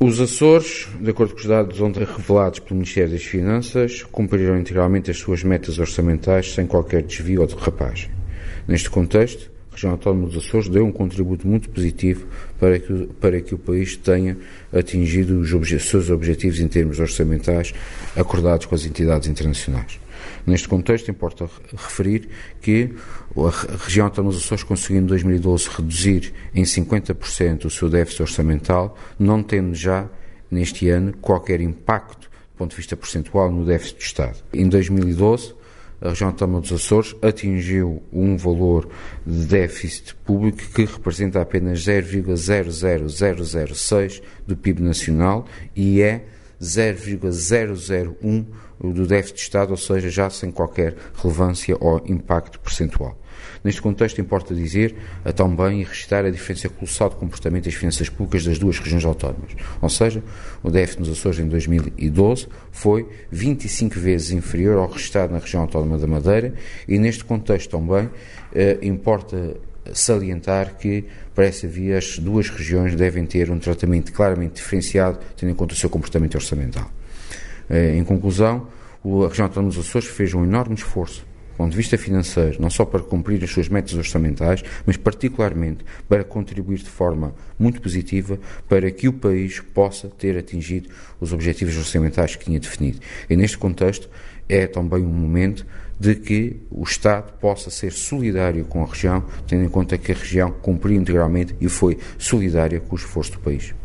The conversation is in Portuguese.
Os Açores, de acordo com os dados ontem revelados pelo Ministério das Finanças, cumpriram integralmente as suas metas orçamentais sem qualquer desvio ou derrapagem. Neste contexto, a região autónoma dos Açores deu um contributo muito positivo para que o país tenha atingido os seus objetivos em termos orçamentais acordados com as entidades internacionais. Neste contexto, importa referir que a região autónoma dos Açores conseguiu em 2012 reduzir em 50% o seu déficit orçamental, não tendo já, neste ano, qualquer impacto, do ponto de vista percentual, no déficit do Estado. Em 2012, a região autónoma dos Açores atingiu um valor de déficit público que representa apenas 0,00006 do PIB nacional e é 0,001 do déficit de Estado, ou seja, já sem qualquer relevância ou impacto percentual. Neste contexto, importa dizer também e registrar a diferença colossal de comportamento das finanças públicas das duas regiões autónomas. Ou seja, o déficit nos Açores em 2012 foi 25 vezes inferior ao registrado na região autónoma da Madeira e, neste contexto também, importa salientar que, para essa via, as duas regiões devem ter um tratamento claramente diferenciado, tendo em conta o seu comportamento orçamental. Em conclusão, a região autónoma dos Açores fez um enorme esforço, do ponto de vista financeiro, não só para cumprir as suas metas orçamentais, mas particularmente para contribuir de forma muito positiva para que o país possa ter atingido os objetivos orçamentais que tinha definido. E neste contexto é também um momento de que o Estado possa ser solidário com a região, tendo em conta que a região cumpriu integralmente e foi solidária com o esforço do país.